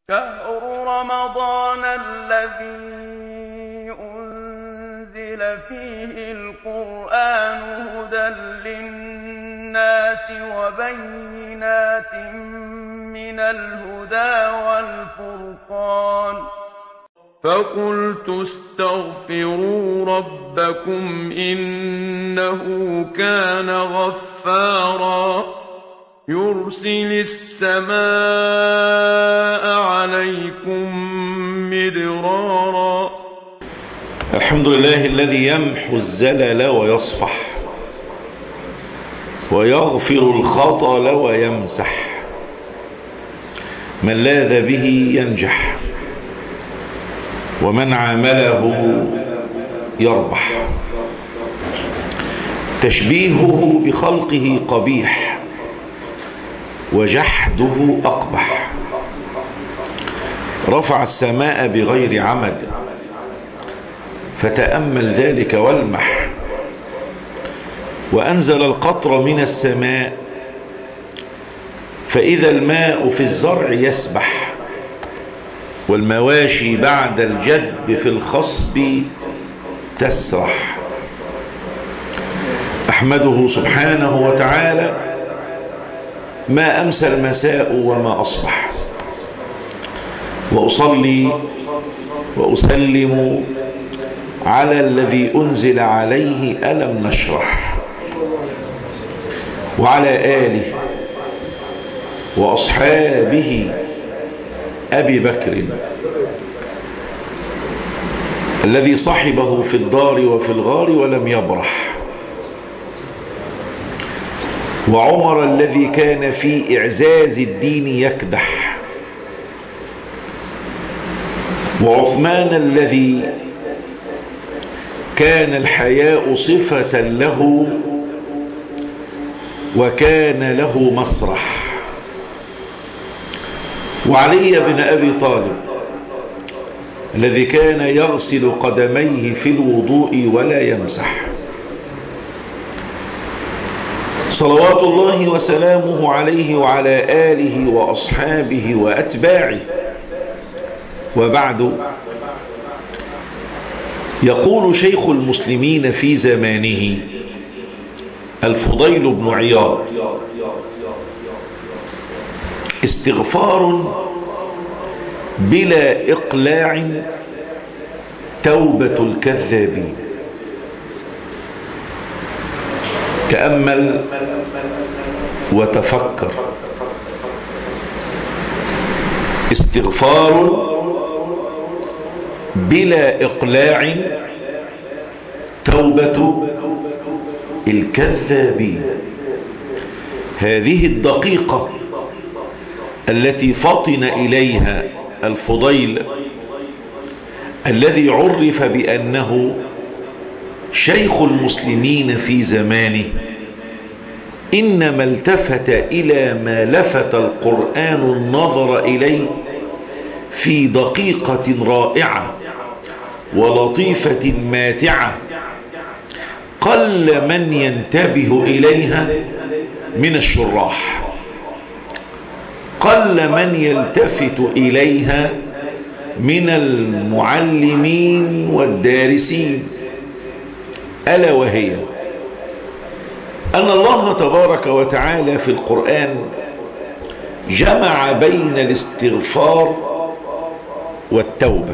شهر رمضان الذي أنزل فيه القرآن هدى للناس وبينات من الهدى والفرقان فقلت استغفروا ربكم إنه كان غفارا يرسل السماء عليكم مدرارا. الحمد لله الذي يمحو الزلل ويصفح ويغفر الخطل ويمسح، من لاذ به ينجح ومن عامله يربح. تشبيهه بخلقه قبيح وجحده أقبح. رفع السماء بغير عمد فتأمل ذلك والمح، وأنزل القطر من السماء فإذا الماء في الزرع يسبح، والمواشي بعد الجدب في الخصب تسرح. أحمده سبحانه وتعالى ما أمسى المساء وما أصبح، وأصلي وأسلم على الذي أنزل عليه ألم نشرح، وعلى آله وأصحابه أبي بكر الذي صحبه في الدار وفي الغار ولم يبرح، وعمر الذي كان في إعزاز الدين يكدح، وعثمان الذي كان الحياء صفة له وكان له مسرح، وعلي بن أبي طالب الذي كان يغسل قدميه في الوضوء ولا يمسح، صلوات الله وسلامه عليه وعلى آله وأصحابه وأتباعه. وبعد، يقول شيخ المسلمين في زمانه الفضيل بن عياض: استغفار بلا إقلاع توبة الكذابين. تأمل وتفكر. استغفار بلا إقلاع توبة الكذابين. هذه الدقيقة التي فطن إليها الفضيل الذي عرف بأنه شيخ المسلمين في زمانه، إنما التفت إلى ما لفت القرآن النظر إليه في دقيقة رائعة ولطيفة ماتعة قل من ينتبه إليها من الشراح، قل من يلتفت إليها من المعلمين والدارسين، ألا وهي أن الله تبارك وتعالى في القرآن جمع بين الاستغفار والتوبة.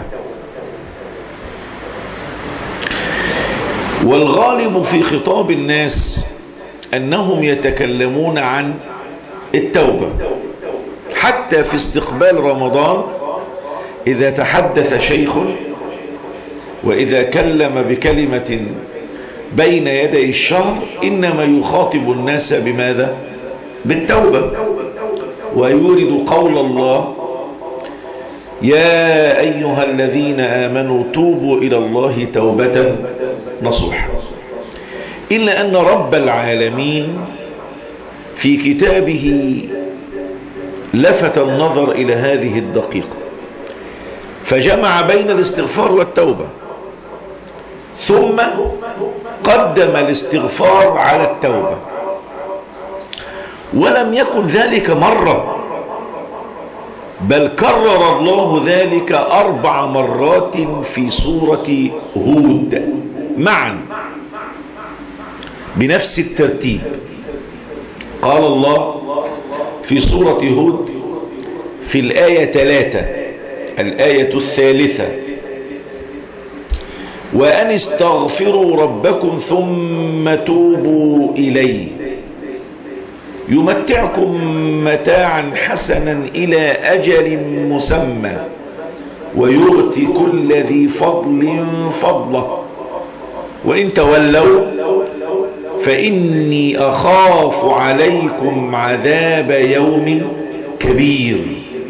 والغالب في خطاب الناس أنهم يتكلمون عن التوبة، حتى في استقبال رمضان إذا تحدث شيخ وإذا كلم بكلمة بين يدي الشهر إنما يخاطب الناس بماذا؟ بالتوبة، ويورد قول الله: يا أيها الذين آمنوا توبوا إلى الله توبة نصوحا. إلا أن رب العالمين في كتابه لفت النظر إلى هذه الدقيقة فجمع بين الاستغفار والتوبة، ثم قدم الاستغفار على التوبة. ولم يكن ذلك مرة، بل كرر الله ذلك 4 مرات في سورة هود معا بنفس الترتيب. قال الله في سورة هود في الآية 3 الآية 3: وأن استغفروا ربكم ثم توبوا إليه يمتعكم متاعا حسنا إلى أجل مسمى ويؤتي كل ذي فضل فضله وإن تولوا فإني أخاف عليكم عذاب يوم كبير.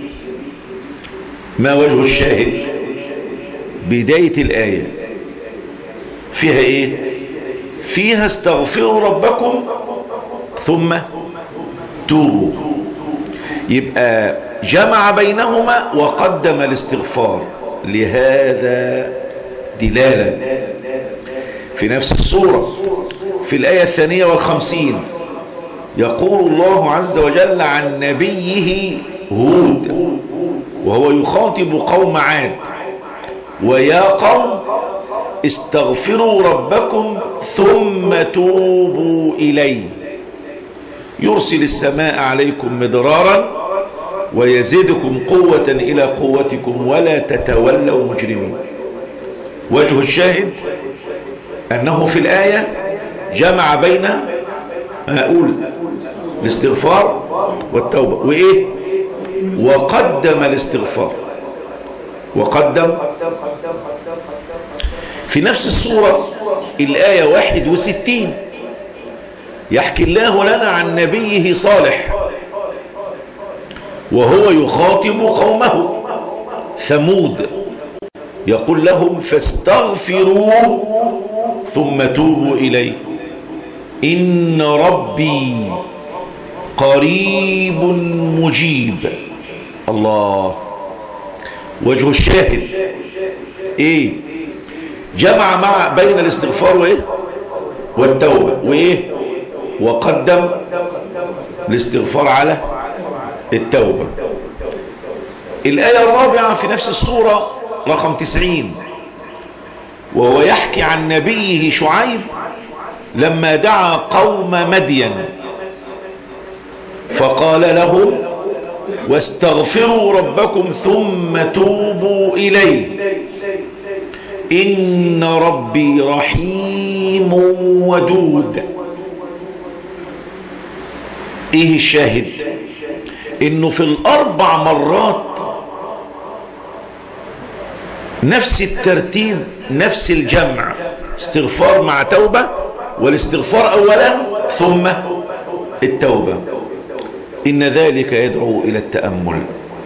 ما وجه الشاهد؟ بداية الآية فيها ايه؟ فيها استغفروا ربكم ثم توبوا، يبقى جمع بينهما وقدم الاستغفار. لهذا دلالة في نفس السورة في الآية 52 يقول الله عز وجل عن نبيه هود وهو يخاطب قوم عاد: ويا قوم استغفروا ربكم ثم توبوا إليه يرسل السماء عليكم مدرارا ويزيدكم قوة إلى قوتكم ولا تتولوا مجرمين. وجه الشاهد أنه في الآية جمع بين الاستغفار والتوبة وإيه؟ وقدم الاستغفار وقدم. في نفس السورة الآية 61 يحكي الله لنا عن نبيه صالح وهو يخاطب قومه ثمود يقول لهم: فاستغفروا ثم توبوا إليه إن ربي قريب مجيب. الله. وجه الشاهد ايه؟ جمع بين الاستغفار وايه والتوبة وايه؟ وقدم الاستغفار على التوبة. الآية الرابعة في نفس السورة رقم 90 وهو يحكي عن نبيه شعيب لما دعا قوم مدين فقال لهم: واستغفروا ربكم ثم توبوا إليه إن ربي رحيم ودود. ايه الشاهد؟ انه في ال4 مرات نفس الترتيب نفس الجمع، استغفار مع توبة، والاستغفار اولا ثم التوبة. ان ذلك يدعو الى التأمل.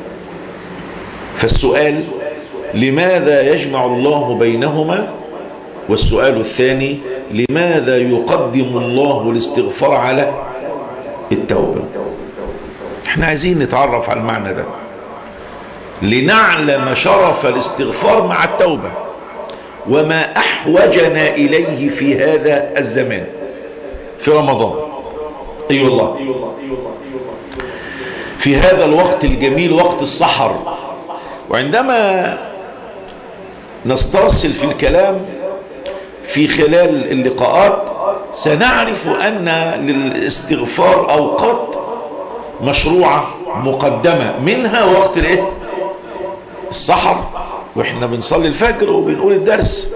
فالسؤال: لماذا يجمع الله بينهما؟ والسؤال الثاني: لماذا يقدم الله الاستغفار على التوبة؟ احنا عايزين نتعرف على المعنى ده لنعلم شرف الاستغفار مع التوبة وما احوجنا اليه في هذا الزمان في رمضان. اي والله، في هذا الوقت الجميل وقت السحر. وعندما نسترسل في الكلام في خلال اللقاءات سنعرف أن للاستغفار أوقات مشروعة مقدمة، منها وقت السحر وإحنا بنصلي الفجر وبنقول الدرس.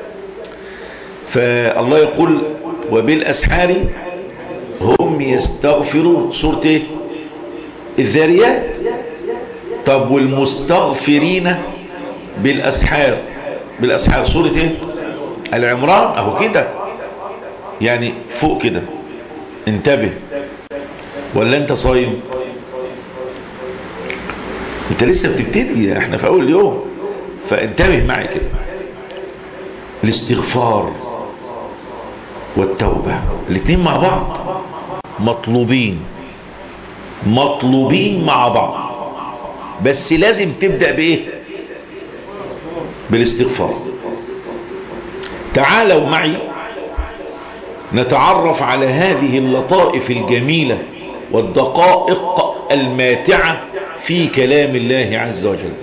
فالله يقول: وبالأسحار هم يستغفرون. سورة الذاريات. طب والمستغفرين بالأسحار سورة العمران. اهو كده يعني فوق كده. انتبه، ولا انت صايم؟ انت لسه بتبتدي، احنا في اول اليوم، فانتبه معي كده. الاستغفار والتوبة الاثنين مع بعض مطلوبين مع بعض، بس لازم تبدأ بايه؟ بالاستغفار. تعالوا معي نتعرف على هذه اللطائف الجميلة والدقائق الماتعة في كلام الله عز وجل.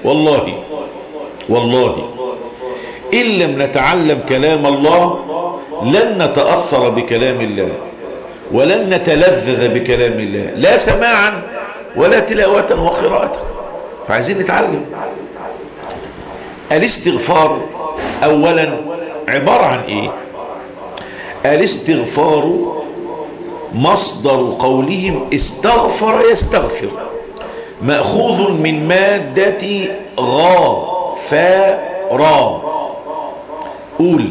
والله إن لم نتعلم كلام الله لن نتأثر بكلام الله ولن نتلذذ بكلام الله، لا سماعا ولا تلاوة وقراءة. فعايزين نتعلم. الاستغفار اولا عبارة عن ايه؟ الاستغفار مصدر قولهم استغفر يستغفر، مأخوذ من مادة غافرا. قول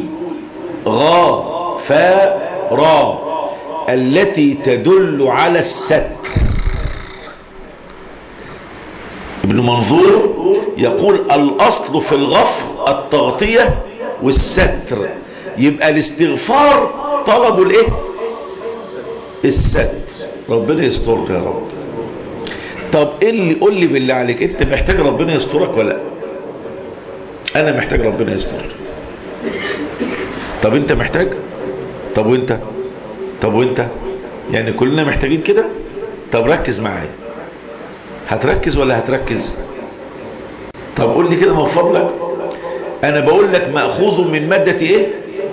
غافرا التي تدل على الستر. ابن منظور يقول الأصل في الغفر التغطية والستر، يبقى الاستغفار طلب الايه؟ الستر. ربنا يسترك يا رب. طب ايه اللي قول لي بالله عليك، انت محتاج ربنا يسترك ولا لا؟ انا محتاج ربنا يسترك. طب انت محتاج؟ طب وانت يعني كلنا محتاجين كده. طب ركز معايا، هتركز ولا هتركز؟ طب قول لي كده من فضلك. انا بقول لك مأخوذ من مادة ايه؟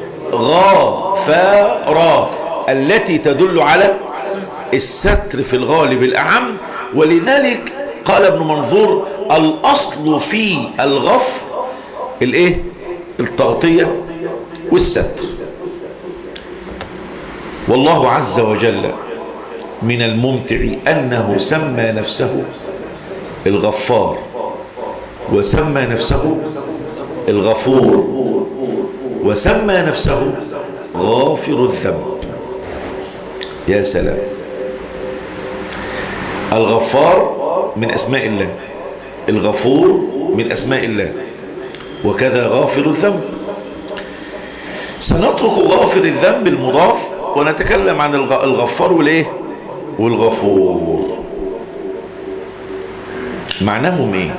غافرا التي تدل على الستر في الغالب الأعم. ولذلك قال ابن منظور الأصل في الغفر الايه؟ التغطية والستر. والله عز وجل من الممتع أنه سمى نفسه الغفار وسمى نفسه الغفور وسمى نفسه غافر الذنب. يا سلام. الغفار من أسماء الله، الغفور من أسماء الله، وكذا غافر الذنب. سنترك غافر الذنب المضاف ونتكلم عن الغفار والايه؟ والغفور. معناهم ايه؟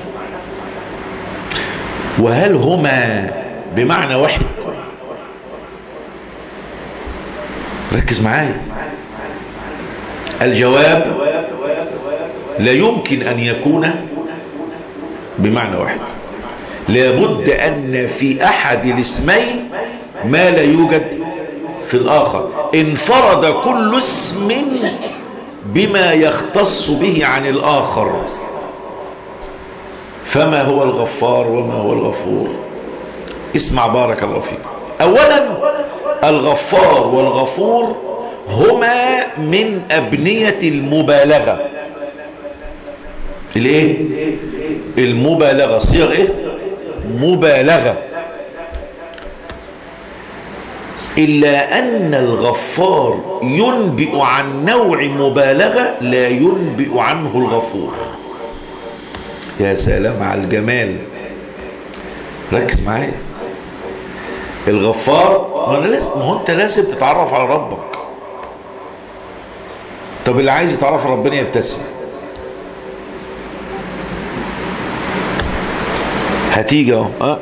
وهل هما بمعنى واحد؟ ركز معايا. الجواب لا يمكن ان يكون بمعنى واحد، لابد ان في احد الاسمين ما لا يوجد في الاخر. انفرد كل اسم بما يختص به عن الاخر. فما هو الغفار وما هو الغفور؟ اسمع بارك الله فيك. اولا الغفار والغفور هما من ابنية المبالغة. الايه؟ المبالغة، صيغ ايه؟ مبالغة. إلا أن الغفار ينبئ عن نوع مبالغة لا ينبئ عنه الغفور. يا سلام على الجمال. ركز معايا. الغفار ما هو أنت لازم تتعرف على ربك. طب اللي عايز يتعرف على ربنا يبتسم. هتيجي اهو.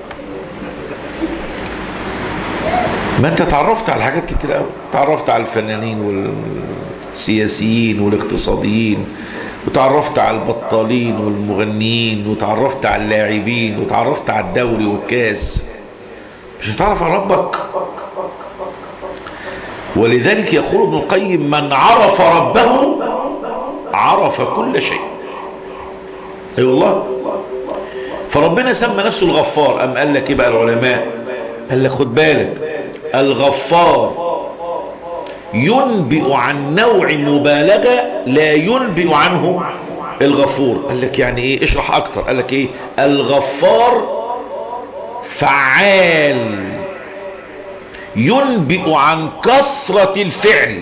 ما انت تعرفت على حاجات كتير قوي. تعرفت على الفنانين والسياسيين والاقتصاديين، وتعرفت على البطالين والمغنيين، وتعرفت على اللاعبين، وتعرفت على الدوري والكاس. مش هتعرف على ربك. ولذلك يقول ابن القيم من عرف ربه عرف كل شيء. اي والله. فربنا سمى نفسه الغفار. ام قال لك ايه بقى العلماء؟ قال لك خد بالك، الغفار ينبئ عن نوع مبالغة لا ينبئ عنه الغفور. قال لك يعني ايه؟ اشرح اكتر. قال لك ايه؟ الغفار فعال، ينبئ عن كثرة الفعل،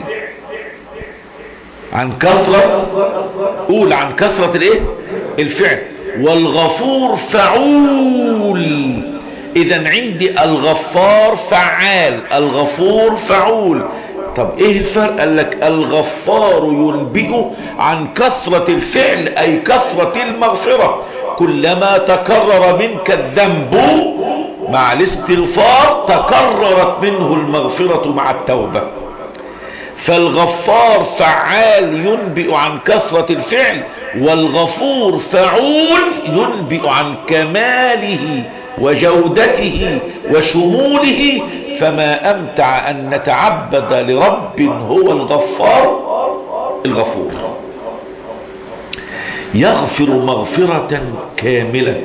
عن كثرة، قول عن كثرة الايه؟ الفعل. والغفور فعول. اذا عندي الغفار فعال، الغفور فعول. طب ايه الفرق؟ قال لك الغفار ينبئ عن كثرة الفعل اي كثرة المغفرة. كلما تكرر منك الذنب مع الاستغفار تكررت منه المغفرة مع التوبة. فالغفار فعال ينبئ عن كثرة الفعل، والغفور فعول ينبئ عن كماله وجودته وشموله. فما أمتع أن نتعبد لرب هو الغفور يغفر مغفرة كاملة.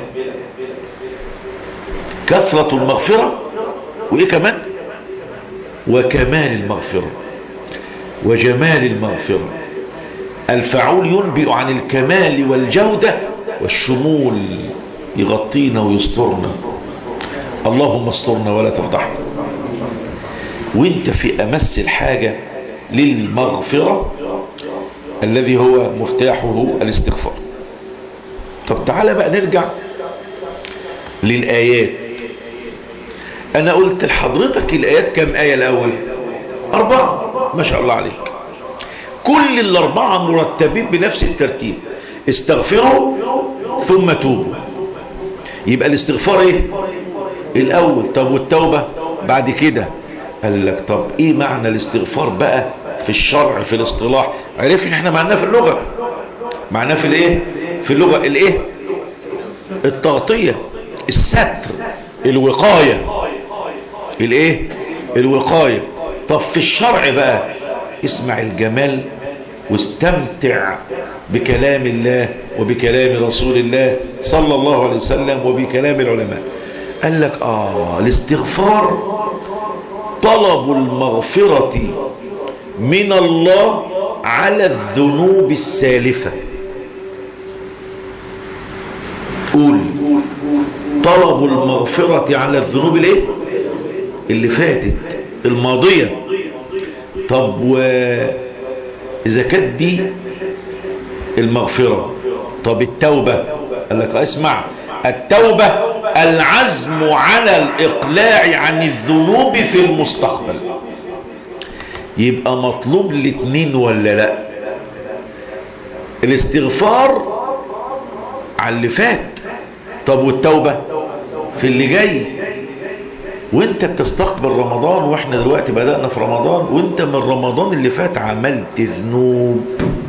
كثرة المغفرة وإيه كمان؟ وكمال المغفرة وجمال المغفرة. الفعول ينبئ عن الكمال والجودة والشمول، يغطينا ويسترنا. اللهم استرنا ولا تفضحنا. وانت في امس الحاجة للمغفرة الذي هو مفتاحه الاستغفار. طب تعالى بقى نرجع للآيات. انا قلت لحضرتك الآيات كم آية الاول؟ 4. ما شاء الله عليك. كل الأربعة مرتبين بنفس الترتيب: استغفروا ثم توبوا. يبقى الاستغفار ايه الاول؟ طب والتوبة بعد كده. قال لك طب ايه معنى الاستغفار بقى في الشرع في الاصطلاح؟ عرفنا احنا معناه في اللغة، معناه في الايه؟ في اللغة الايه؟ التغطية، الستر، الوقاية. الايه؟ الوقاية. طب في الشرع بقى اسمع الجمال واستمتع بكلام الله وبكلام رسول الله صلى الله عليه وسلم وبكلام العلماء. قال لك الاستغفار طلب المغفرة من الله على الذنوب السالفة. قول: طلب المغفرة على الذنوب الايه؟ اللي فاتت، الماضية. طب وإذا كانت دي المغفرة، طب التوبة؟ قال لك اسمع: التوبة العزم على الإقلاع عن الذنوب في المستقبل. يبقى مطلوب الاثنين ولا لا؟ الاستغفار على اللي فات، طب والتوبة في اللي جاي. وانت بتستقبل رمضان، واحنا دلوقتي بدأنا في رمضان، وانت من رمضان اللي فات عملت ذنوب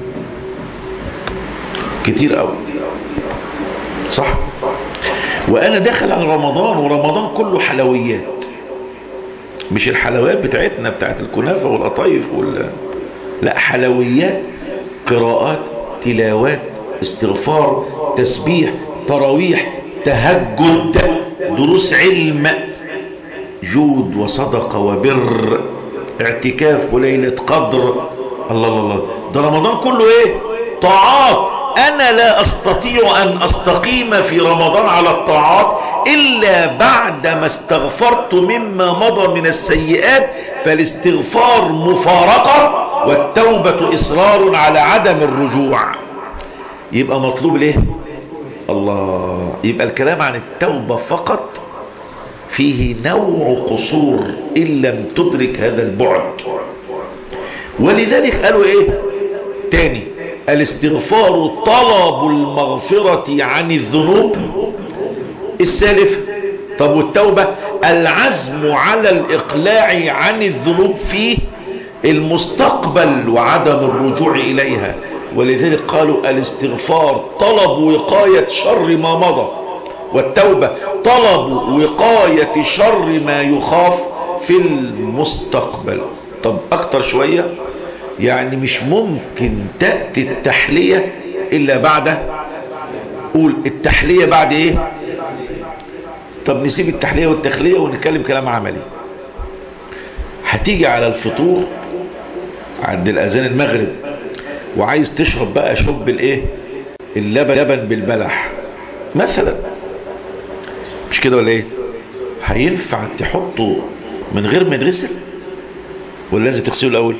كتير قوي، صح؟ وانا داخل على رمضان، ورمضان كله حلويات، مش الحلويات بتاعتنا بتاعت الكنافة والقطايف لا، حلويات، قراءات، تلاوات، استغفار، تسبيح، تراويح، تهجد، دروس علم، جود وصدقة وبر، اعتكاف وليلة قدر. الله الله الله، ده رمضان كله ايه؟ طاعات. انا لا استطيع ان استقيم في رمضان على الطاعات الا بعدما استغفرت مما مضى من السيئات. فالاستغفار مفارقة، والتوبة اصرار على عدم الرجوع. يبقى مطلوب ليه؟ الله. يبقى الكلام عن التوبة فقط فيه نوع قصور إن لم تدرك هذا البعد. ولذلك قالوا ايه تاني؟ الاستغفار طلب المغفرة عن الذنوب السالفة. طب والتوبة العزم على الإقلاع عن الذنوب في المستقبل وعدم الرجوع إليها. ولذلك قالوا الاستغفار طلب وقاية شر ما مضى، والتوبة طلب وقاية شر ما يخاف في المستقبل. طب اكتر شوية، يعني مش ممكن تأتي التحلية الا بعد، قول التحلية بعد ايه؟ طب نسيب التحلية والتخلية ونتكلم كلام عملي. هتيجي على الفطور عند الاذان المغرب، وعايز تشرب بقى شرب الايه؟ اللبن بالبلح مثلا، مش كده ولا ايه؟ هينفع تحطه من غير ما يتغسل ولا لازم تغسله الاول؟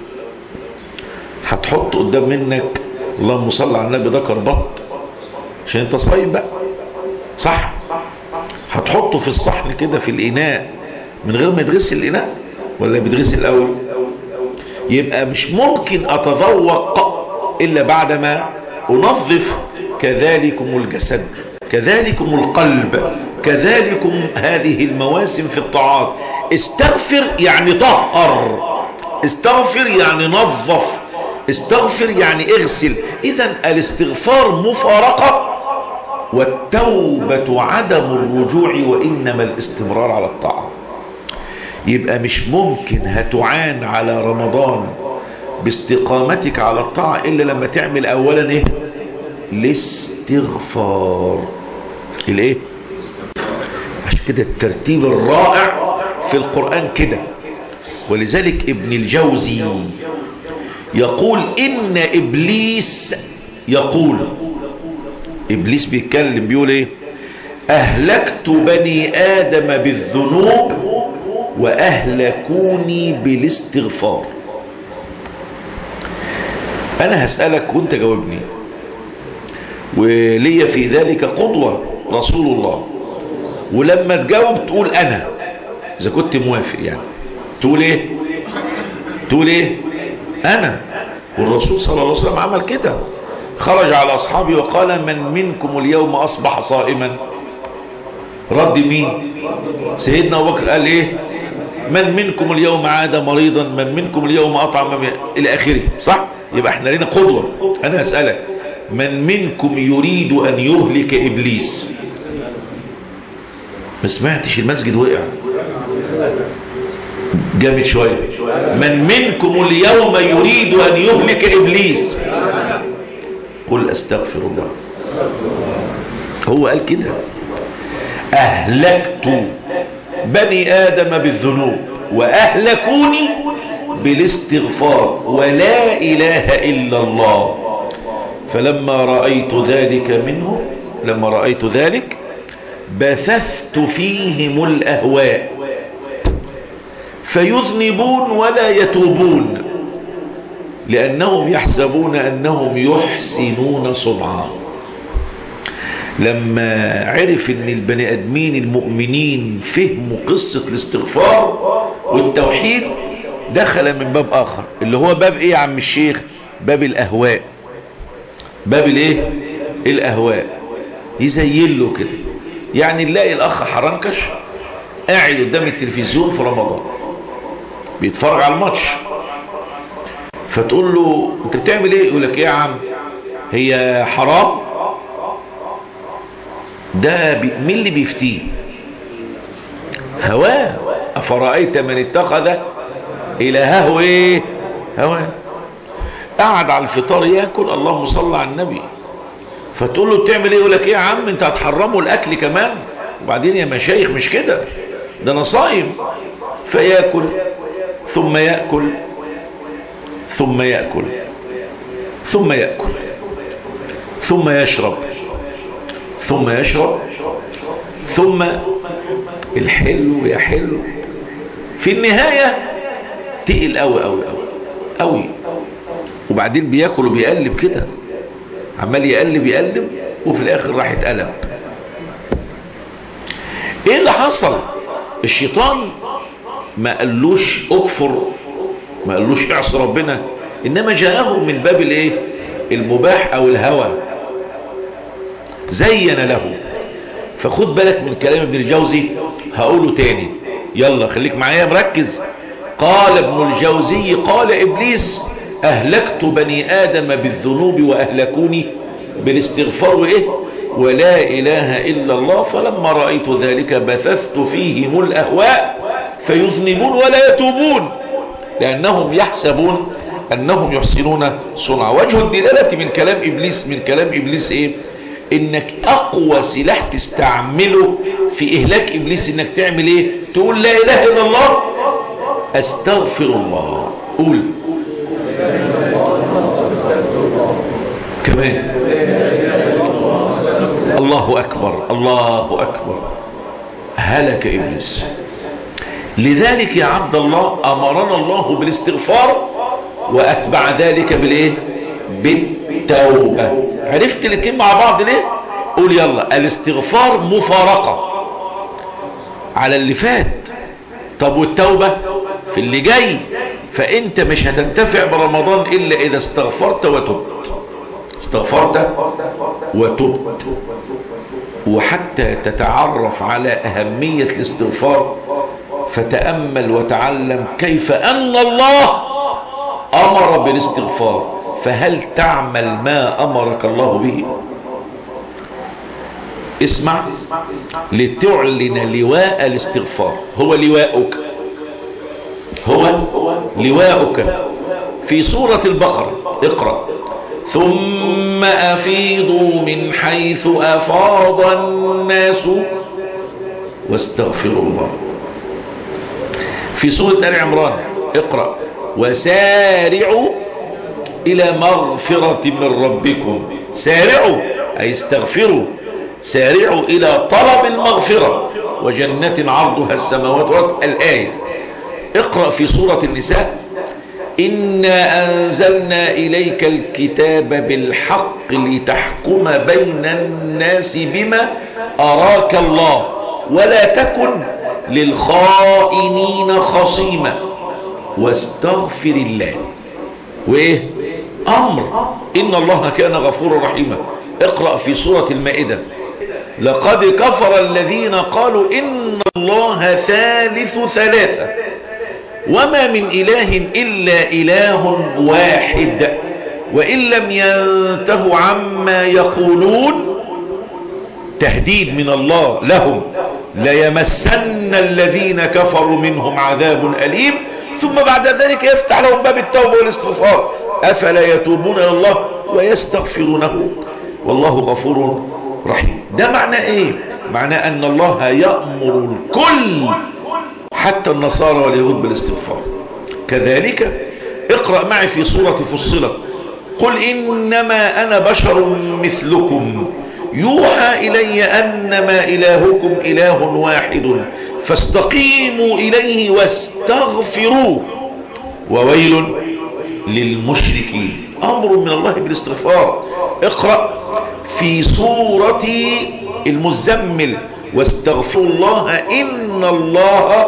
هتحطه قدام منك، اللهم صل على النبي، ده كربط عشان انت صايم بقى، صح؟ هتحطه في الصحن كده في الاناء من غير ما يتغسل الاناء ولا بيتغسل الاول؟ يبقى مش ممكن اتذوق الا بعدما انظف. كذلكم الجسد، كذلكم القلب، كذلكم هذه المواسم في الطاعات. استغفر يعني طهر، استغفر يعني نظف، استغفر يعني اغسل. اذا الاستغفار مفارقة، والتوبة عدم الرجوع، وإنما الاستمرار على الطاعة. يبقى مش ممكن هتعان على رمضان باستقامتك على الطاعة إلا لما تعمل أولا إيه؟ الاستغفار. الإيه؟ عشان كده الترتيب الرائع في القرآن كده. ولذلك ابن الجوزي يقول إن إبليس يقول، إبليس بيتكلم بيقول إيه؟ أهلكت بني آدم بالذنوب وأهلكوني بالاستغفار. أنا هسألك وأنت جاوبني، وليا في ذلك قدوة رسول الله، ولما تجاوب تقول أنا، إذا كنت موافق يعني تقول إيه؟ تقول إيه؟ أنا. والرسول صلى الله عليه وسلم عمل كده، خرج على أصحابه وقال من منكم اليوم أصبح صائما؟ رد مين؟ سيدنا أبو بكر قال إيه؟ من منكم اليوم عاد مريضا، من منكم اليوم أطعم إلى آخره. صح؟ يبقى احنا لنا قدوة. أنا أسألك، من منكم يريد أن يهلك إبليس؟ ما سمعتش، المسجد وقع جامد شوية. من منكم اليوم يريد أن يهلك إبليس؟ قل أستغفر الله. هو قال كده، أهلكت بني آدم بالذنوب وأهلكوني بالاستغفار ولا إله إلا الله. فلما رأيت ذلك منه، لما رأيت ذلك بثثت فيهم الأهواء فيذنبون ولا يتوبون لأنهم يحسبون أنهم يحسنون صنعا. لما عرف ان البني ادمين المؤمنين فهموا قصة الاستغفار والتوحيد، دخل من باب اخر، اللي هو باب ايه يا عم الشيخ؟ باب الاهواء. باب الايه؟ الاهواء. يزين له كده. يعني نلاقي الاخ حرنكش قاعد قدام التلفزيون في رمضان بيتفرج على الماتش، فتقول له انت بتعمل ايه؟ يقول لك ايه يا عم، هي حرام؟ ده مين اللي بيفتيه؟ هواه. أفرأيت من اتخذ إلهه ايه؟ هواه. قاعد على الفطار ياكل، اللهم صل على النبي، فتقول له بتعمل ايه؟ يقول لك ايه يا عم انت هتحرموا الاكل كمان؟ وبعدين يا مشايخ مش كده، ده انا صايم. فياكل ثم ياكل ثم ياكل ثم ياكل ثم يشرب ثم يشرب ثم الحلو يحلو. في النهاية تقل قوي قوي قوي قوي. وبعدين بياكل وبيقلب كده، عمال يقلب وفي الاخر راح يتقلب. ايه اللي حصل؟ الشيطان ما قالوش اكفر، ما قالوش اعصي ربنا، انما جاءه من باب الايه؟ المباح او الهوى، زين له. فخد بالك من كلام ابن الجوزي، هقوله تاني، يلا خليك معايا مركز. قال ابن الجوزي قال إبليس أهلكت بني آدم بالذنوب وأهلكوني بالاستغفار وإيه؟ ولا إله إلا الله. فلما رأيت ذلك بثثت فيهم الأهواء فيذنبون ولا يتوبون لأنهم يحسبون أنهم يحسنون صنعا. وجه الدلالة من كلام إبليس إيه؟ انك اقوى سلاح تستعمله في اهلاك ابليس انك تعمل ايه؟ تقول لا اله الا الله، استغفر الله. قول كمان الله اكبر الله اكبر. هلك ابليس. لذلك يا عبد الله امرنا الله بالاستغفار واتبع ذلك بالايه؟ بالتوبة. عرفت الاتنين مع بعض ليه؟ قول يلا. الاستغفار مفارقة على اللي فات، طب والتوبة في اللي جاي. فانت مش هتنتفع برمضان الا اذا استغفرت وتبت. استغفرت وتبت. وحتى تتعرف على اهمية الاستغفار فتأمل وتعلم كيف أن الله أمر بالاستغفار، فهل تعمل ما أمرك الله به؟ اسمع، لتعلن لواء الاستغفار. هو لواءك، هو لواءك في سورة البقرة. اقرأ: ثم أفيضوا من حيث أفاض الناس واستغفروا الله. في سورة آل عمران اقرأ: وسارعوا إلى مغفرة من ربكم. سارعوا أي استغفروا، سارعوا إلى طلب المغفرة وجنة عرضها السماوات والأرض. الآية. اقرأ في سورة النساء: إنا أنزلنا إليك الكتاب بالحق لتحكم بين الناس بما أراك الله ولا تكن للخائنين خصيما واستغفر الله. وإيه؟ أمر. إن الله كان غفورا رحيما. اقرأ في سورة المائدة: لقد كفر الذين قالوا إن الله ثالث ثلاثة وما من إله إلا إله واحد وإن لم ينتهوا عما يقولون، تهديد من الله لهم، ليمسن الذين كفروا منهم عذاب أليم، ثم بعد ذلك يفتح لهم باب التوبة والاستغفار، أفلا يتوبون إلى الله ويستغفرونه والله غفور رحيم. ده معنى ايه؟ معنى ان الله يأمر الكل حتى النصارى واليهود بالاستغفار. كذلك اقرأ معي في سورة فصلت: قل إنما أنا بشر مثلكم يوحى إلي أنما إلهكم إله واحد فاستقيموا إليه واستغفروه وويل للمشركين. أمر من الله بالاستغفار. اقرأ في سورة المزمل: واستغفروا الله إن الله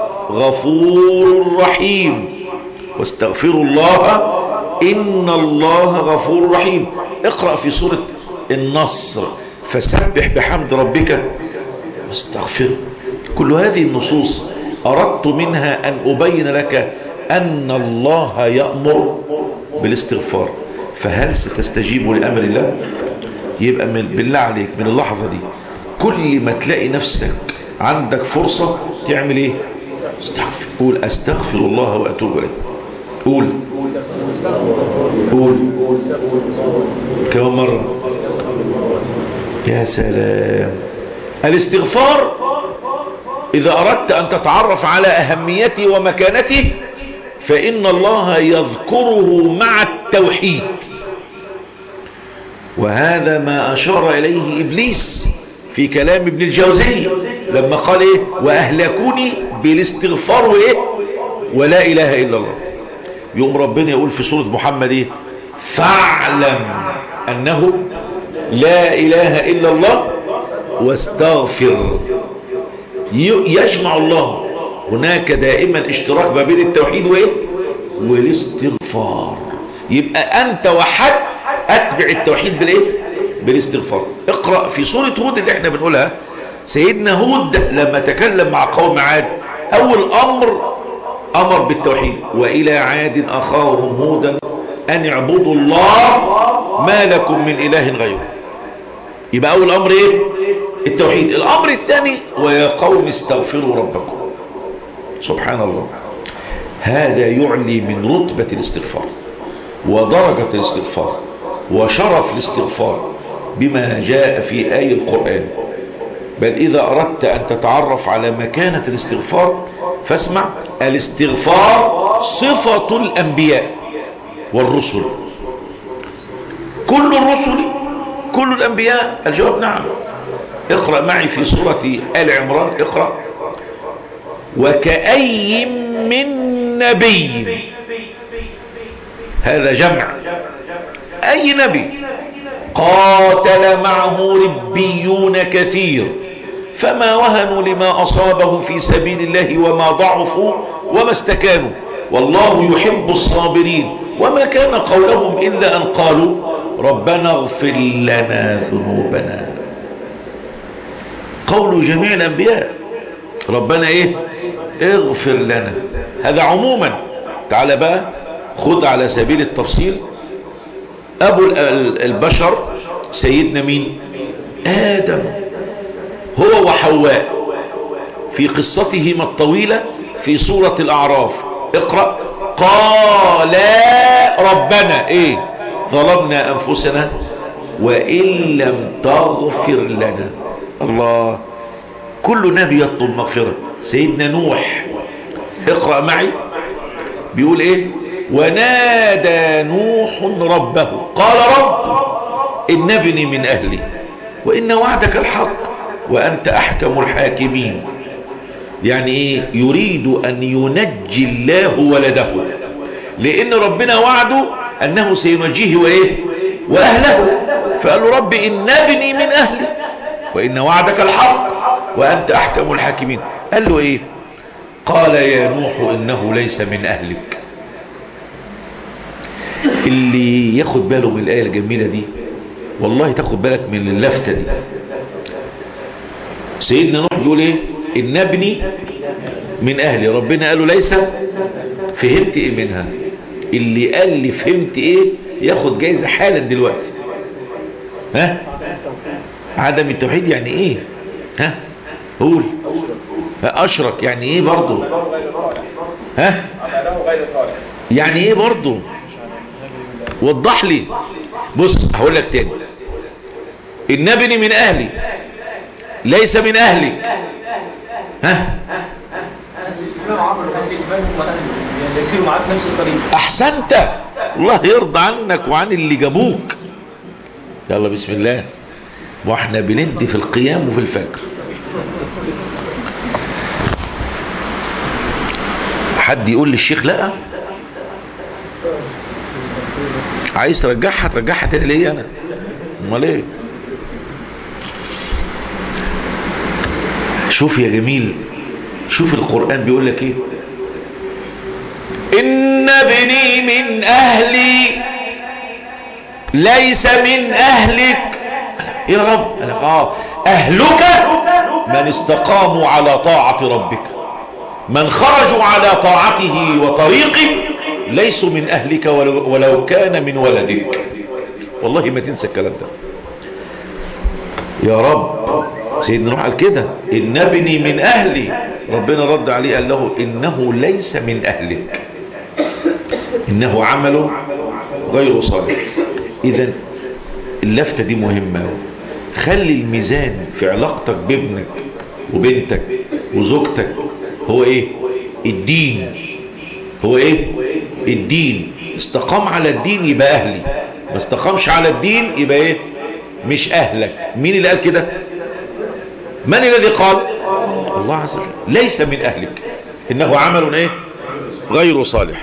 غفور رحيم. واستغفروا الله إن الله غفور رحيم. اقرأ في سورة النصر: فسبح بحمد ربك واستغفر. كل هذه النصوص أردت منها أن أبين لك أن الله يأمر بالاستغفار. فهل ستستجيب لأمر الله؟ يبقى بالله عليك من اللحظة دي كل ما تلاقي نفسك عندك فرصة تعمل ايه؟ استغفر. قول: أستغفر الله وأتوب إليه. قول كم مرة؟ يا سلام. الاستغفار إذا أردت أن تتعرف على أهميته ومكانته فإن الله يذكره مع التوحيد، وهذا ما أشار إليه إبليس في كلام ابن الجوزي لما قال إيه؟ وأهلكوني بالاستغفار وإيه؟ ولا إله إلا الله. يوم ربنا يقول في سورة محمد إيه؟ فاعلم أنه لا إله إلا الله واستغفر. يجمع الله هناك دائما اشتراك ما بين التوحيد وإيه؟ والاستغفار. يبقى أنت وحد أتبع التوحيد بالإيه؟ بالاستغفار. اقرأ في سورة هود اللي احنا بنقولها. سيدنا هود لما تكلم مع قوم عاد أول أمر بالتوحيد: وإلى عاد أخاهم هودا أن اعبدوا الله ما لكم من إله غيره. يبقى أول أمر إيه؟ التوحيد. الأمر الثاني: ويا قوم استغفروا ربكم. سبحان الله. هذا يعلي من رتبة الاستغفار ودرجة الاستغفار وشرف الاستغفار بما جاء في آية القرآن. بل إذا أردت أن تتعرف على مكانة الاستغفار فاسمع: الاستغفار صفة الأنبياء والرسل. كل الرسل كل الأنبياء؟ الجواب نعم. اقرأ معي في سورة آل عمران. اقرأ: وكأي من نبي. هذا جمع. أي نبي قاتل معه ربيون كثير فما وهنوا لما أصابه في سبيل الله وما ضعفوا وما استكانوا والله يحب الصابرين وما كان قولهم إلا أن قالوا ربنا اغفر لنا ذنوبنا. قول جميع الأنبياء ربنا إيه؟ اغفر لنا. هذا عموما. تعال بقى خذ على سبيل التفصيل. ابو البشر سيدنا مين؟ آدم، هو وحواء في قصتهما الطويلة في سورة الأعراف. اقرأ. قالا ربنا ايه؟ ظلمنا أنفسنا وإن لم تغفر لنا. الله، كل نبي يطلب مغفرة. سيدنا نوح، اقرأ معي، بيقول ايه؟ ونادى نوح ربه قال رب إن ابني من أهلي وإن وعدك الحق وأنت أحكم الحاكمين. يعني ايه؟ يريد أن ينجي الله ولده، لأن ربنا وعده أنه سينجيه وإيه؟ وأهله. فقال له رب إن ابني من أهلي وإن وعدك الحق وأنت أحكم الحاكمين. قال له إيه؟ قال يا نوح إنه ليس من أهلك. اللي ياخد باله من الآية الجميلة دي والله تاخد بالك من اللفتة دي. سيدنا نوح بيقول ايه؟ ان ابني من اهلي، ربنا قال له ليس. فهمت ايه منها؟ اللي قال لي فهمت ايه ياخد جايزة حالا دلوقتي. ها؟ عدم التوحيد يعني ايه؟ ها؟ قول. اشرك يعني ايه برضو؟ ها؟ يعني ايه برضو؟ وضح لي. بص هقول لك تاني. ان ابني من اهلي ليس من اهلك. ها؟ احسنت، الله يرضى عنك وعن اللي جابوك. يلا بسم الله، واحنا بندي في القيام وفي الفجر. حد يقول للشيخ لا؟ عايز ترجعها ترجعها تاني ليه؟ انا امال ايه؟ شوف يا جميل، شوف القرآن بيقول لك ايه؟ ان ابني من اهلي ليس من اهلك. يا رب اهلك من استقاموا على طاعة ربك، من خرجوا على طاعته وطريقه ليسوا من اهلك ولو كان من ولدك. والله ما تنسى الكلام ده يا رب. سيدنا نوح قال كده ان ابني من اهلي، ربنا رد عليه قال له انه ليس من اهلك انه عمل غير صالح. اذا اللفتة دي مهمة. خلي الميزان في علاقتك بابنك وبنتك وزوجتك هو ايه؟ الدين. هو ايه؟ الدين. استقام على الدين يبقى اهلي، ما استقامش على الدين يبقى ايه؟ مش اهلك. مين اللي قال كده؟ من الذي قال؟ الله عز وجل. ليس من اهلك انه عمل ايه؟ غير صالح.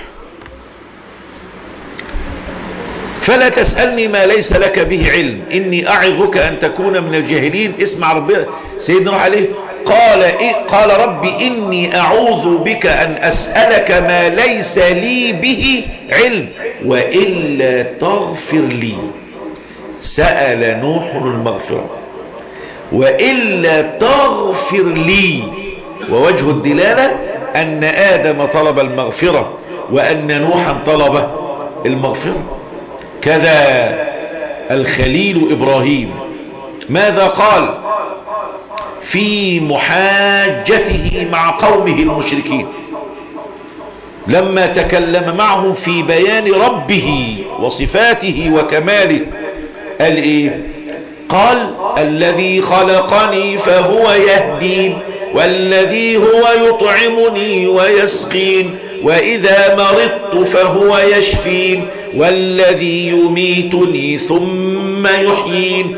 فلا تسألني ما ليس لك به علم إني أعظك أن تكون من الجاهلين. اسمع ربنا سيدنا نوح عليه قال إيه؟ قال ربي إني أعوذ بك أن أسألك ما ليس لي به علم وإلا تغفر لي. سأل نوح المغفرة وإلا تغفر لي، ووجه الدلالة أن آدم طلب المغفرة وأن نوحا طلب المغفرة. كذا الخليل إبراهيم ماذا قال في محاجته مع قومه المشركين لما تكلم معهم في بيان ربه وصفاته وكماله؟ قال ايه؟ قال الذي خلقني فهو يهدين والذي هو يطعمني ويسقين وإذا مرضت فهو يشفين والذي يميتني ثم يحيين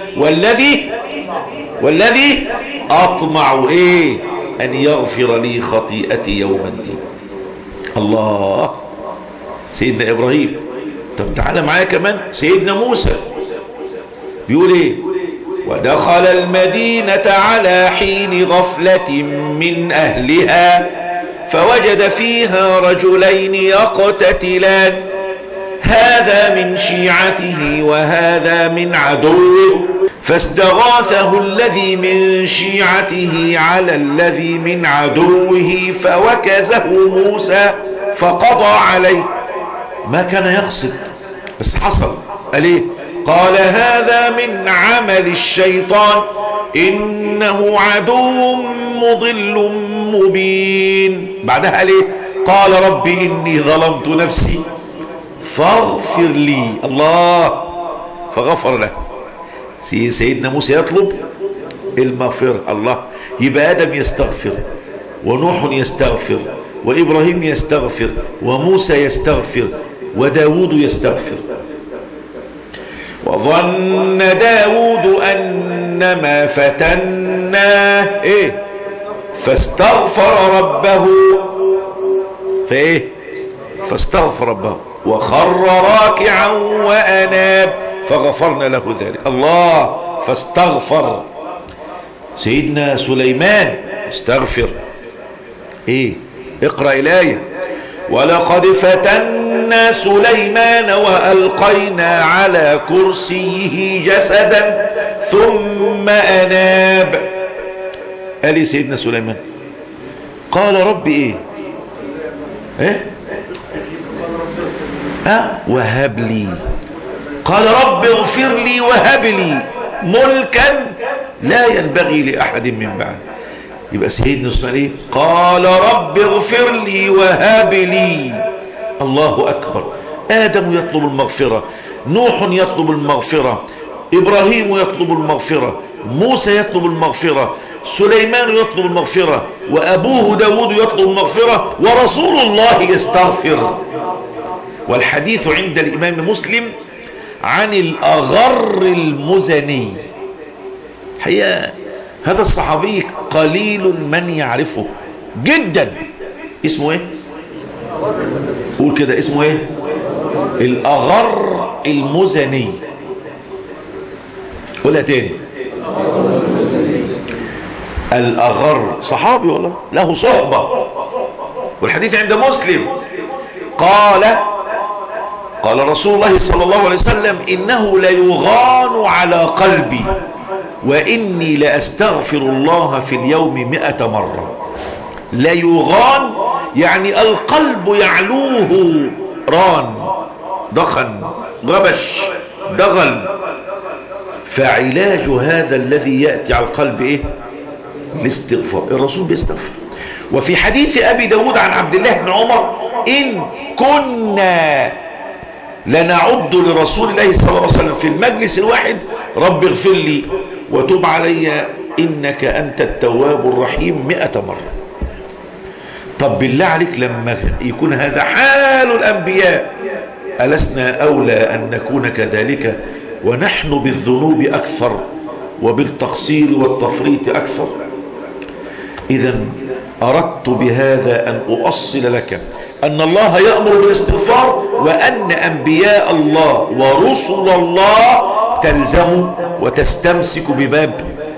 والذي أطمع إيه؟ أن يغفر لي خطيئتي يوم الدين. الله، سيدنا إبراهيم. طب تعالى معايا كمان سيدنا موسى بيقول إيه؟ ودخل المدينة على حين غفلة من أهلها فوجد فيها رجلين يقتتلان هذا من شيعته وهذا من عدوه فاستغاثه الذي من شيعته على الذي من عدوه فوكزه موسى فقضى عليه. ما كان يقصد بس حصل. قال ايه؟ قال هذا من عمل الشيطان انه عدو مضل مبين. بعدها قال ايه؟ قال رب اني ظلمت نفسي فاغفر لي. الله، فغفر له. سيدنا موسى يطلب المغفرة. الله، يبقى آدم يستغفر، ونوح يستغفر، وإبراهيم يستغفر، وموسى يستغفر، وداود يستغفر. وظن داود أنما فتناه إيه؟ فاستغفر ربه. فإيه؟ فاستغفر ربه وخر راكعا وأناب فغفرنا له ذلك. الله، فاستغفر. سيدنا سليمان استغفر. ايه؟ اقرأ الآية. ولقد فتنا سليمان وألقينا على كرسيه جسدا ثم أناب. قال سيدنا سليمان قال رب ايه؟ وهب لي. قال رب اغفر لي وهب لي ملكا لا ينبغي لأحد من بعد. يبقى سيدنا سليمان ايه؟ قال رب اغفر لي وهب لي. الله أكبر. آدم يطلب المغفرة، نوح يطلب المغفرة، إبراهيم يطلب المغفرة، موسى يطلب المغفرة، سليمان يطلب المغفرة، وأبوه داود يطلب المغفرة، ورسول الله يستغفر. والحديث عند الإمام مسلم عن الأغر المزني. حقيقة هذا الصحابي قليل من يعرفه جدا. اسمه ايه؟ قول كده، اسمه ايه؟ الأغر المزني. قولها تاني. الأغر صحابي والله، له صحبة، والحديث عند مسلم. قال رسول الله صلى الله عليه وسلم إنه ليغان على قلبي وإني لأستغفر الله في اليوم 100 مرة. ليغان يعني القلب يعلوه ران، ضخن، غبش، دغل. فعلاج هذا الذي يأتي على القلب ايه؟ الاستغفار. الرسول بيستغفر. وفي حديث أبي داود عن عبد الله بن عمر إن كنا لنعد لرسول الله صلى الله عليه وسلم في المجلس الواحد رب اغفر لي وتب علي إنك أنت التواب الرحيم 100 مرة. طب بالله عليك لما يكون هذا حال الأنبياء ألسنا أولى أن نكون كذلك ونحن بالذنوب أكثر وبالتقصير والتفريط أكثر؟ إذن أردت بهذا أن أؤصل لك أن الله يأمر بالاستغفار، وأن أنبياء الله ورسل الله تلزم وتستمسك بباب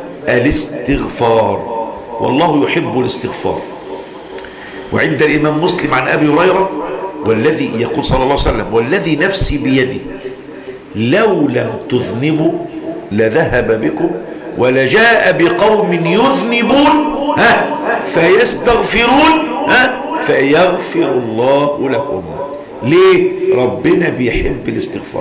الاستغفار، والله يحب الاستغفار. وعند الإمام مسلم عن أبي هريرة والذي يقول صلى الله عليه وسلم والذي نفسي بيدي لو لم تذنبوا لذهب بكم ولجاء بقوم يذنبون فيستغفرون فيغفر الله لكم. ليه؟ ربنا بيحب الاستغفار.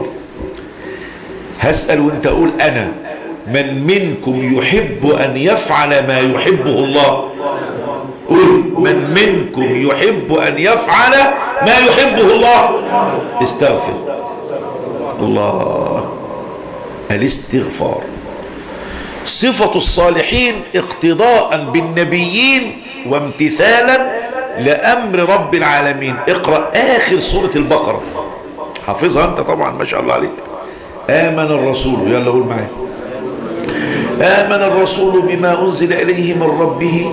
هسأل وانت اقول انا، من منكم يحب ان يفعل ما يحبه الله؟ قول، من منكم يحب ان يفعل ما يحبه الله؟ استغفر الله. الاستغفار صفة الصالحين اقتضاء بالنبيين وامتثالا لأمر رب العالمين. اقرأ آخر سورة البقرة، حافظها انت طبعا ما شاء الله عليك. آمن الرسول، يلا قول معايا، آمن الرسول بما أنزل إليه من ربه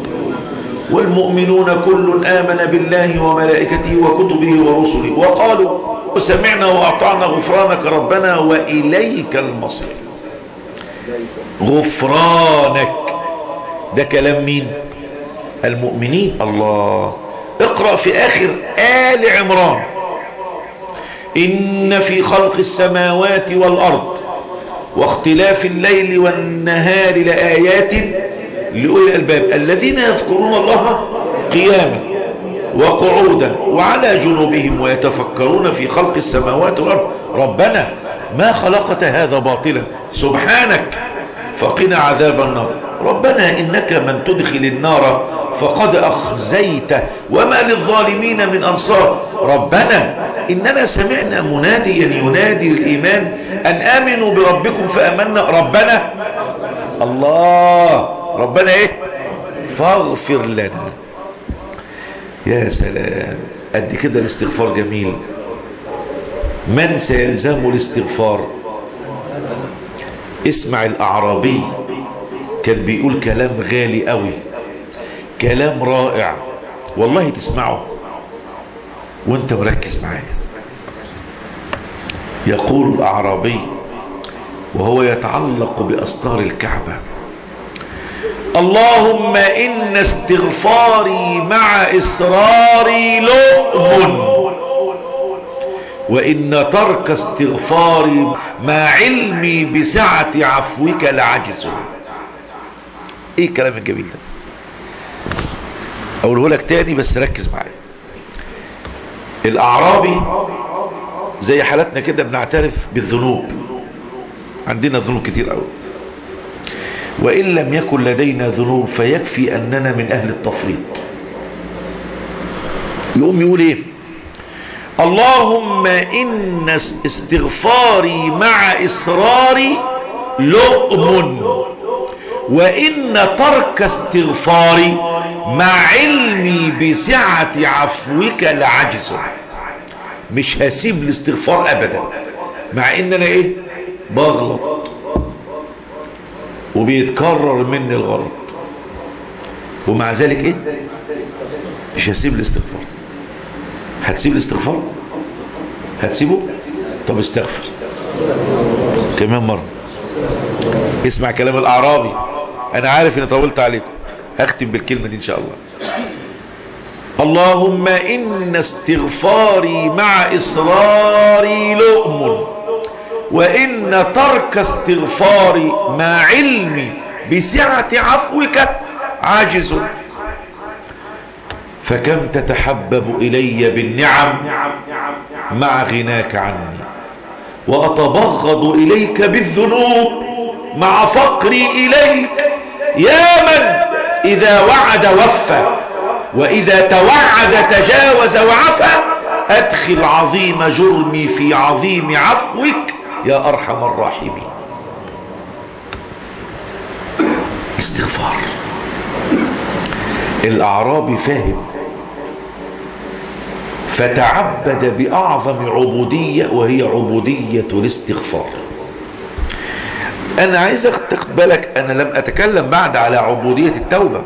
والمؤمنون كل آمن بالله وملائكته وكتبه ورسله وقالوا سمعنا وأطعنا غفرانك ربنا وإليك المصير. غفرانك ده كلام مين؟ المؤمنين. الله. اقرأ في آخر آل عمران إن في خلق السماوات والأرض واختلاف الليل والنهار لآيات لأولي الألباب الذين يذكرون الله قياما وقعودا وعلى جنوبهم ويتفكرون في خلق السماوات والأرض ربنا ما خلقت هذا باطلا سبحانك فقنا عذاب النار ربنا إنك من تدخل النار فقد أخزيته وما للظالمين من أنصار ربنا إننا سمعنا مناديا ينادي للإيمان أن آمنوا بربكم فأمنا ربنا الله ربنا إيه فاغفر لنا يا سلام قد كده الاستغفار جميل من سيلزمه الاستغفار اسمع الأعرابي كان بيقول كلام غالي قوي كلام رائع والله تسمعه وانت مركز معايا يقول الأعرابي وهو يتعلق بأستار الكعبة اللهم إن استغفاري مع إصراري لؤم وإن ترك استغفاري مع علمي بسعة عفوك لعجز ايه الكلام الجميل ده اقوله لك تاني بس ركز معايا الأعرابي زي حالتنا كده بنعترف بالذنوب عندنا ذنوب كتير قوي وإن لم يكن لدينا ذنوب فيكفي أننا من أهل التفريط يقوم يقول إيه اللهم إن استغفاري مع إصراري لؤم وإن ترك استغفاري مع علمي بسعة عفوك لعجز مش هسيب الاستغفار أبدا مع إن أنا إيه بغلط وبيتكرر مني الغلط ومع ذلك ايه مش هسيب الاستغفار هتسيب الاستغفار هتسيبه طب استغفر كمان مرة اسمع كلام الأعرابي انا عارف اني طولت عليكم هختم بالكلمة دي ان شاء الله اللهم إن استغفاري مع إصراري لؤم وإن ترك استغفاري مع علمي بسعة عفوك عاجز فكم تتحبب إلي بالنعم مع غناك عني وأتبغض إليك بالذنوب مع فقري إليك يا من إذا وعد وفى وإذا توعد تجاوز وعفى أدخل عظيم جرمي في عظيم عفوك يا أرحم الراحمين استغفار الأعرابي فاهم فتعبد بأعظم عبودية وهي عبودية الاستغفار أنا عايزك تقبلك أنا لم أتكلم بعد على عبودية التوبة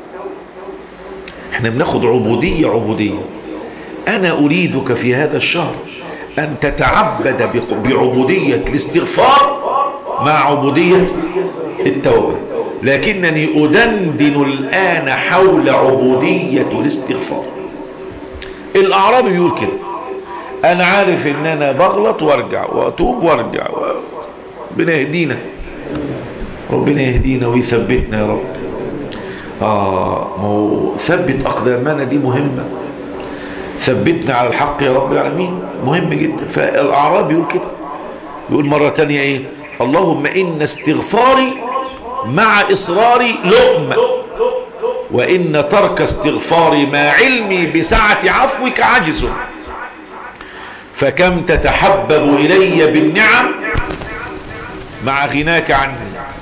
احنا بناخد عبودية أنا أريدك في هذا الشهر أن تتعبد بعبودية الاستغفار مع عبودية التوبة لكنني أدندن الآن حول عبودية الاستغفار الأعرابي يقول كده أنا عارف إن أنا بغلط وارجع وأتوب وارجع ربنا يهدينا ربنا يهدينا ويثبتنا يا رب ما هو ثبت أقدامنا دي مهمة ثبتنا على الحق يا رب العالمين مهم جدا فالأعرابي يقول كده يقول مرة تانية ايه اللهم إن استغفاري مع إصراري لؤم وإن ترك استغفاري مع علمي بسعة عفوك عجز فكم تتحبب إلي بالنعم مع غناك عني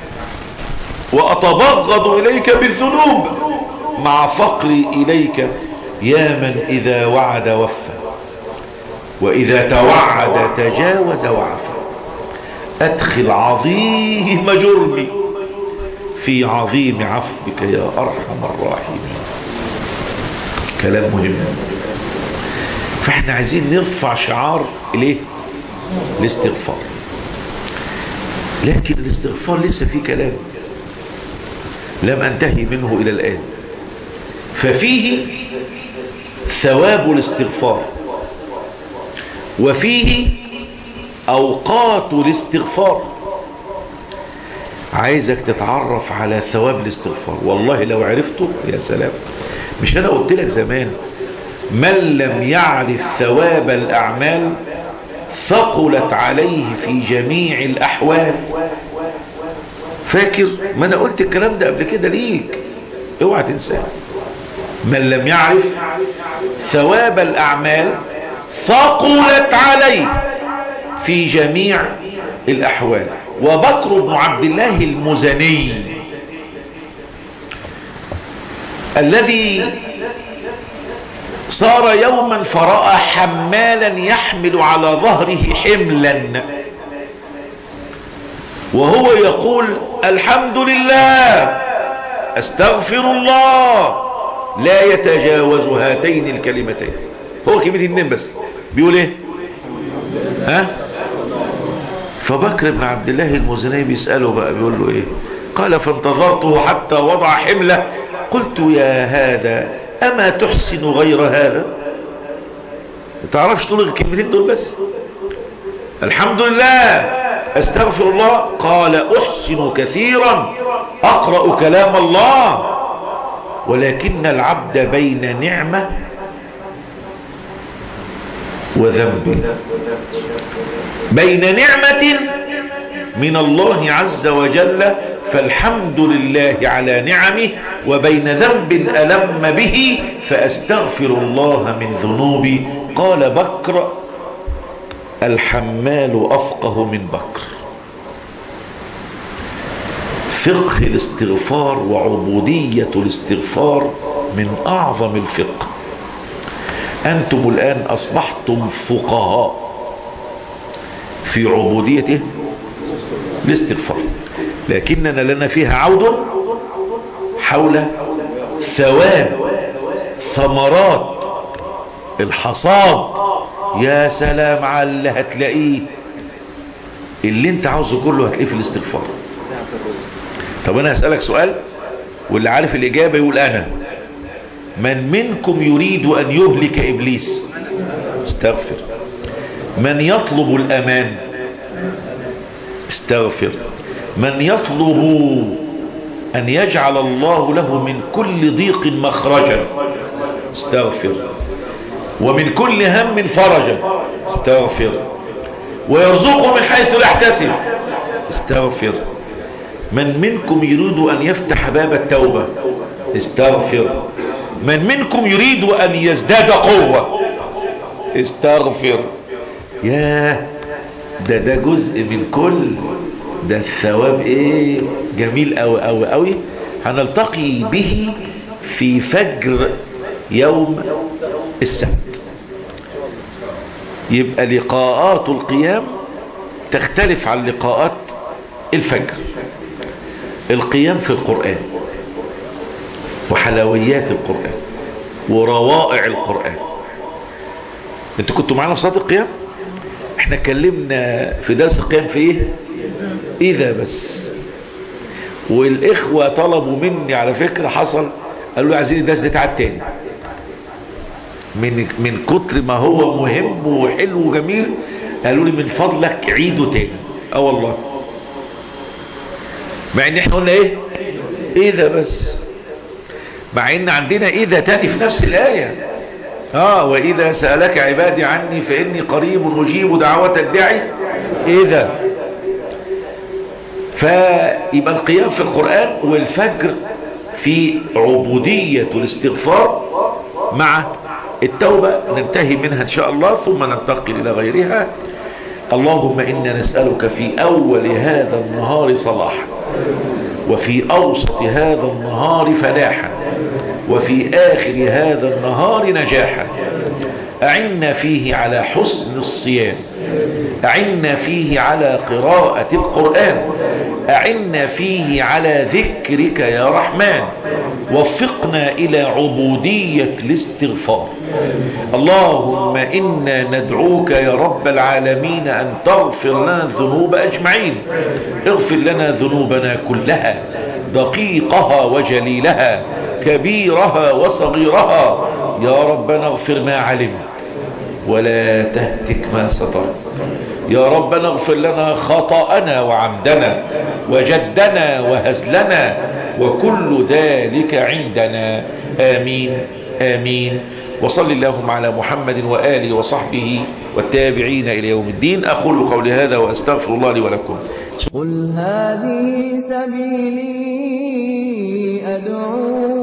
وأتبغض إليك بالذنوب مع فقري إليك يا من إذا وعد وفى وإذا توعد تجاوز وعفى أدخل عظيم جرمي في عظيم عفوك يا أرحم الراحمين كلام مهم فاحنا عايزين نرفع شعار الايه الاستغفار لكن الاستغفار لسه فيه كلام لم انتهي منه الى الآن ففيه ثواب الاستغفار وفيه اوقات الاستغفار عايزك تتعرف على ثواب الاستغفار. والله لو عرفته يا سلام. مش انا قلت لك زمان من لم يعرف ثواب الاعمال ثقلت عليه في جميع الاحوال. فاكر ما انا قلت الكلام ده قبل كده ليك، اوعى تنساه. من لم يعرف ثواب الاعمال ثقلت عليه في جميع الاحوال. وبكر بن عبد الله المزني الذي صار يوما فرأى حمالا يحمل على ظهره حملا وهو يقول الحمد لله استغفر الله، لا يتجاوز هاتين الكلمتين. هو كلمتين اتنين بس بيقول ايه؟ ها؟ فبكر بن عبد الله المزني بيسأله بقى بيقول له ايه؟ قال فانتظرته حتى وضع حمله قلت يا هذا اما تحسن غير هذا؟ ما تعرفش تقول الكلمتين دول بس؟ الحمد لله استغفر الله. قال احسن كثيرا اقرأ كلام الله ولكن العبد بين نعمة وذنب، بين نعمة من الله عز وجل فالحمد لله على نعمه، وبين ذنب ألم به فأستغفر الله من ذنوبي. قال بكر الحمال أفقه من بكر. فقه الاستغفار وعبودية الاستغفار من أعظم الفقه. أنتم الآن أصبحتم فقهاء في عبوديته الاستغفار، لكننا لنا فيها عود حول ثواب ثمرات الحصاد. يا سلام على اللي هتلاقيه، اللي انت عاوزه كله هتلاقيه في الاستغفار. طب انا هسألك سؤال واللي عارف الاجابة يقول انا. من منكم يريد ان يهلك ابليس؟ استغفر. من يطلب الامان؟ استغفر. من يطلب ان يجعل الله له من كل ضيق مخرجا؟ استغفر. ومن كل هم فرجا؟ استغفر. ويرزقه من حيث لا يحتسب؟ استغفر. من منكم يريد ان يفتح باب التوبة؟ استغفر. من منكم يريد ان يزداد قوة؟ استغفر. ياه، ده جزء من كل ده. الثواب ايه جميل قوي قوي قوي. هنلتقي به في فجر يوم السبت. يبقى لقاءات القيام تختلف عن لقاءات الفجر. القيام في القرآن وحلويات القرآن وروائع القرآن. انتوا كنتوا معنا في صلاة القيام؟ احنا اتكلمنا في درس القيام في ايه؟ اذا بس. والاخوة طلبوا مني على فكرة، حصل قالوا لي عايزين الدرس ده تعاد تاني من كتر ما هو مهم وحلو وجميل. قالوا لي من فضلك عيده تاني. والله مع ان احنا قلنا ايه؟ اذا بس، مع ان عندنا اذا تاني في نفس الايه. واذا سألك عبادي عني فاني قريب اجيب دعوة الداعي اذا. فيبقى القيام في القرآن والفجر في عبودية الاستغفار مع التوبة ننتهي منها ان شاء الله، ثم ننتقل الى غيرها. اللهم إنا نسألك في أول هذا النهار صلاحا، وفي أوسط هذا النهار فلاحا، وفي آخر هذا النهار نجاحا. أعنا فيه على حسن الصيام، أعنا فيه على قراءة القرآن، أعنا فيه على ذكرك يا رحمن. وفقنا إلى عبودية الاستغفار. اللهم إنا ندعوك يا رب العالمين أن تغفر لنا الذنوب أجمعين. اغفر لنا ذنوبنا كلها، دقيقها وجليلها، كبيرها وصغيرها. يا ربنا اغفر ما علمت ولا تهتك ما سترت. يا ربنا اغفر لنا خطأنا وعمدنا وجدنا وهزلنا وكل ذلك عندنا. آمين آمين. وصل اللهم على محمد وآله وصحبه والتابعين إلى يوم الدين. أقول قولي هذا وأستغفر الله لي ولكم. قل هذه سبيلي أدعو